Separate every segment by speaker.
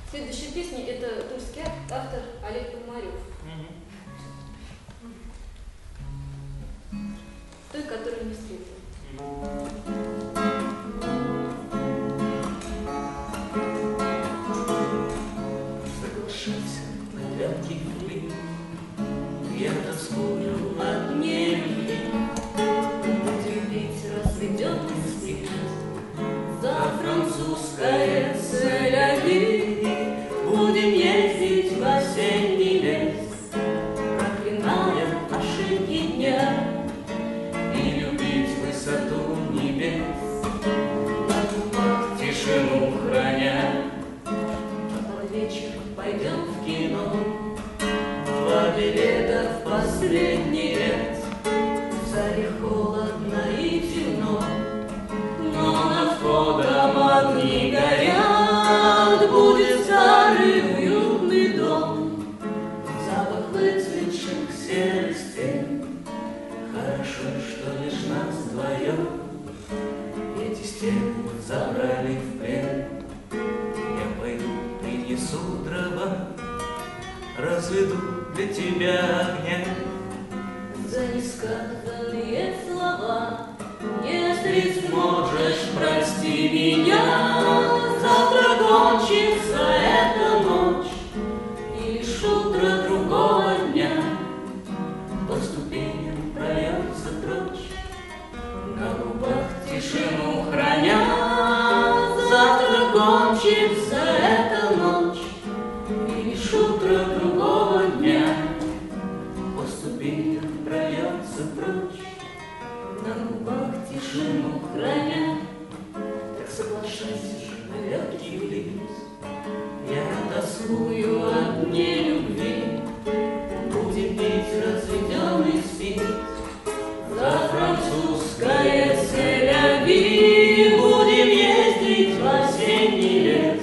Speaker 1: Следующая песня — это тульский автор Олег Пономарев. Той, которую не встретил.
Speaker 2: Соглашайся на вялкий хлеб, я тоскую от нелюбви.
Speaker 1: Терпеть разведенный свет за французское Цель-Ави.
Speaker 2: Будем ездить в осенний лес,
Speaker 1: проклиная ошибки дня,
Speaker 2: и любить высоту небес,
Speaker 1: на губах
Speaker 2: тишину храня.
Speaker 1: под вечер пойдем в кино.
Speaker 2: 2 билета в последний ряд.
Speaker 1: В зале холодно и темно,
Speaker 2: Но над входом огни
Speaker 1: горят. Будет старый уютный дом,
Speaker 2: запах выцветших серых стен. Хорошо, что лишь нас вдвоем эти стены забрали в плен. Я пойду принесу дрова, разведу для тебя огня.
Speaker 1: за несказанные слова.
Speaker 2: Если сможешь, прости меня. Завтра кончится эта ночь,
Speaker 1: И лишь
Speaker 2: утро другого дня по ступеням прольется прочь, на губах тишину храня. Завтра кончится эта ночь, и лишь утро другого дня по ступеням прольется прочь, на губах тишину храня. Так соглашайся же на легкий лист, я тоскую от нелюбви. Будем пить разведенный спирт за французское Цель-Ави. Будем ездить в осенний лес,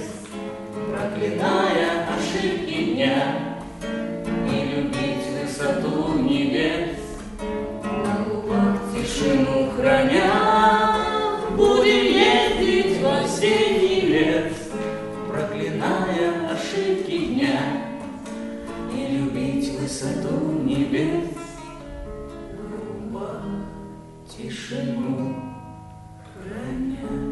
Speaker 2: проклиная ошибки дня, и любить высоту небес,
Speaker 1: на губах
Speaker 2: тишину храня. Будем ездить в осенний лес, проклиная ошибки дня, и любить высоту небес, на губах тишину храня.